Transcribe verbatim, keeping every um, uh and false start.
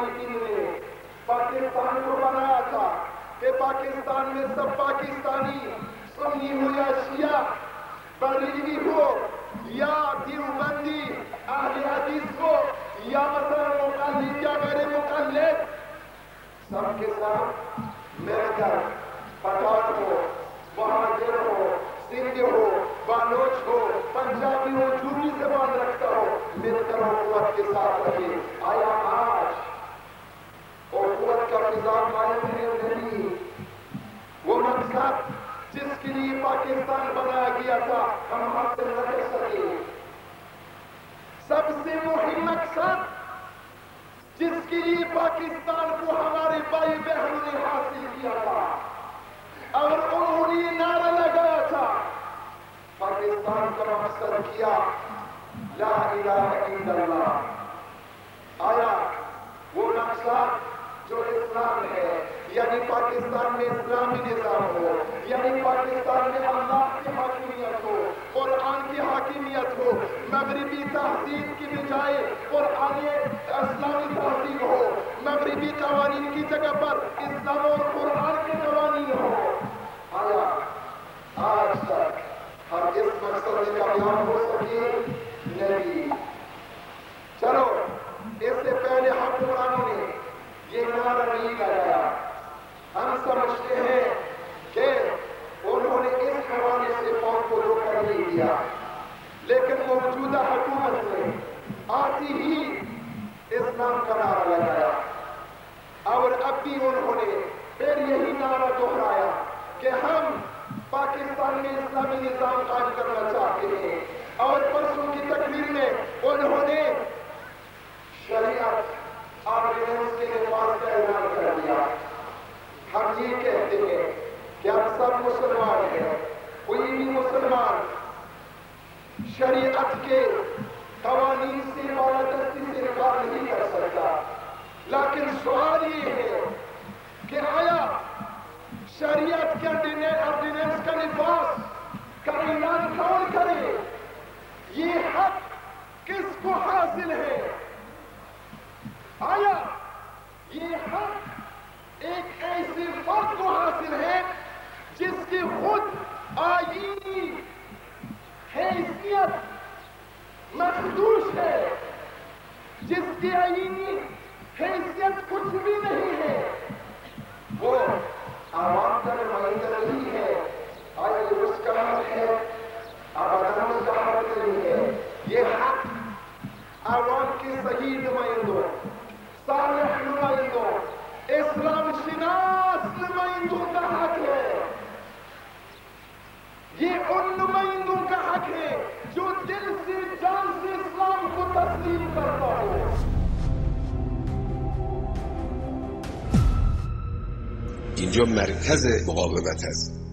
مالکین نے پاکستان کو بنایا تھا کہ پاکستان میں سب پاکستانی سنی ہو یا شیعہ، بریلوی ہو یا دیوبندی، اہل حدیث ہو یا مثلا مقلد یا غیر مقلد، سب کے ساتھ مل کر پٹھان ہو، مہاجر ہو، سندھ ہو، بالوچ ہو، پنجابی ہو، جو بھی زبان رکھتا ہو، مل کر قوت کے ساتھ رہے۔ آیا آج اور قوت کا نظام قائم ہے نہیں؟ وہ مقصد جس کے لیے پاکستان بنایا گیا تھا ہم حاصل نہ کر سکے۔ سب سے مہم مقصد جس کے لیے پاکستان کو ہمارے بھائی بہنوں نے حاصل کیا تھا اور انہوں نے یہ نعرہ لگایا تھا، پاکستان کا مقصد کیا لا الہ الا اللہ۔ آیا وہ مقصد جو اسلام ہے، یعنی پاکستان میں اسلامی نظام ہو، یعنی پاکستان میں اللہ کی حاکمیت ہو، قرآن کی حاکمیت ہو، مغربی تہذیب کی بجائے قرآن اسلامی تہذیب ہو، مغربی قوانین کی جگہ پر اسلام اور قرآن کے قوانین ہو۔ آیا آج تک ہم اس مقصد میں کامیاب ہو سکے؟ نہیں۔ چلو اس سے پہلے حکمرانوں نے یہ نعرہ نہیں لگایا، ہم سمجھتے ہیں کہ انہوں نے اس حوالے سے قوم کو دھوکہ نہیں دیا، لیکن موجودہ حکومت نے آتی ہی اسلام کا نعرہ لگایا اور اب بھی انہوں نے پھر یہی نعرہ دہرایا کہ ہم پاکستان میں اسلامی نظام قائم کرنا چاہتے ہیں، اور پرسوں کی تقریر میں انہوں نے شریعت آرڈیننس کے نفاذ کا اعلان کر دیا۔ ہم یہ کہتے ہیں کہ ہم سب مسلمان ہیں، کوئی بھی مسلمان شریعت کے قوانین سے بالادستی سے انکار نہیں کر سکتا، لیکن سوال یہ ہے کہ آیا شریعت کے آرڈیننس کا نفاذ کا اعلان کون کرے؟ یہ حق کس کو حاصل ہے؟ آیا یہ حق ایک ایسے فرد کو حاصل ہے جس کی خود آئینی حیثیت مخدوش ہے، جس کی آئینی حیثیت کچھ بھی نہیں ہے، وہ عوام کا نمائندہ نہیں ہے؟ آیا یہ اس کا حق ہے؟ ابداً اس کا حق نہیں ہے۔ یہ حق عوام کے صحیح نمائندوں، صالح نمائندوں، اسلام شناس نمائندوں کا حق ہے۔ یہ ان نمائندوں کا حق ہے جو دل سے جان سے اسلام کو تسلیم کرتا ہو۔ اینجا مرکز مقاومت است.